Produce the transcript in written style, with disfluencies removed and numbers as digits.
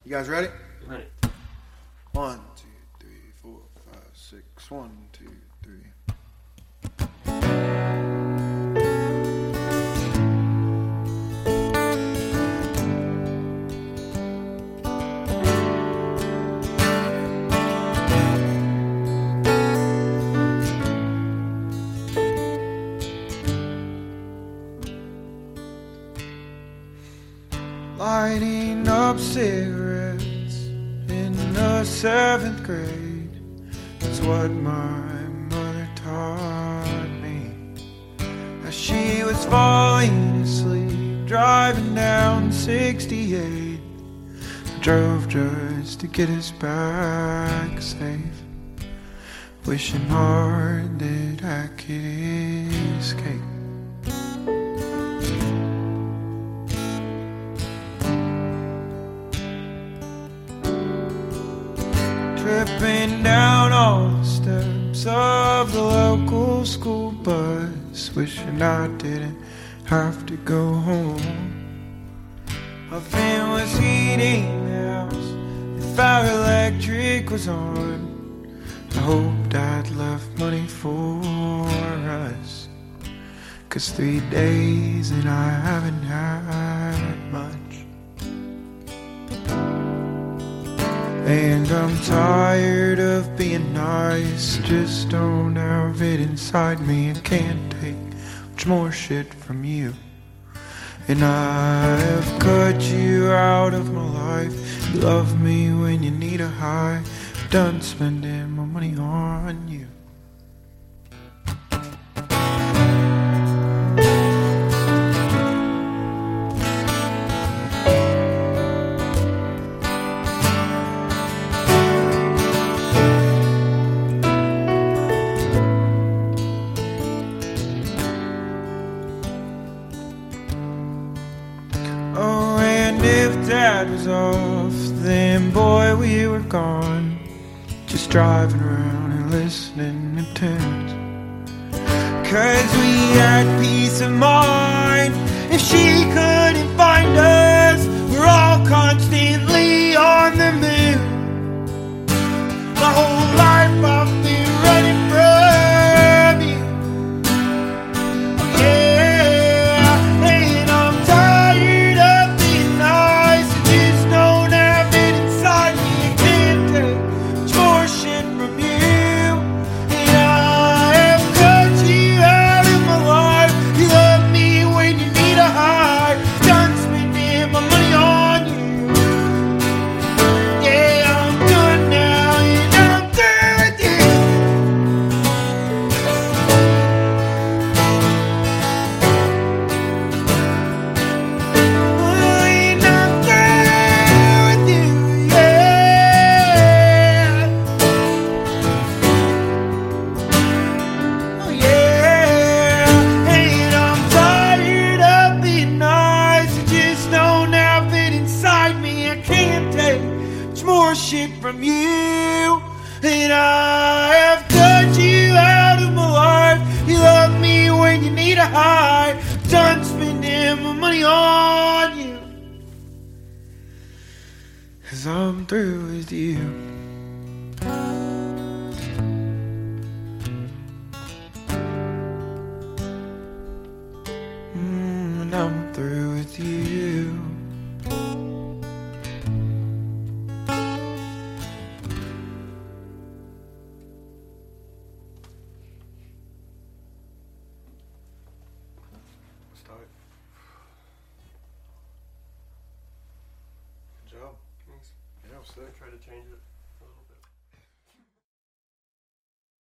You guys ready? Ready. 1, 2, 3, 4, 5, 6. 1, 2, 3. Lighting up cigarettes in the 7th grade. That's what my mother taught me. As she was falling asleep, driving down 68. I drove just to get us back safe, wishing hard that I could escape. Tripping down all the steps of the local school bus, wishing I didn't have to go home. My fan was heating the house if our electric was on. I hoped I'd left money for us, 'cause 3 days and I haven't had much. And I'm tired of being nice, just don't have it inside me. I can't take much more shit from you. And I've cut you out of my life. You love me when you need a high. I'm done spending my money on you. Oh, and if Dad was off, then boy, we were gone. Just driving around and listening to tunes. 'Cause we had peace of mind. If she couldn't find us, we're all constantly on the move. My whole life I've been running from you. Yeah, and I'm tired of being nice. I just don't have it inside me. I can't take much more shit from you. And I have cut you out of my life. You love me when you need a high. Done spending my money on you. Yeah, I'm done now, and I'm through with you. And I'm through with you, yeah. Oh yeah, and I'm tired of being nice. I just don't have it inside me. I can't take much more shit from you. And I have cut you out of my life. You love me when you need a high. Done spending my money on you, 'cause I'm through with you. And I'm through with you. Start. Good job. Thanks. Yeah, sick. Try to change it.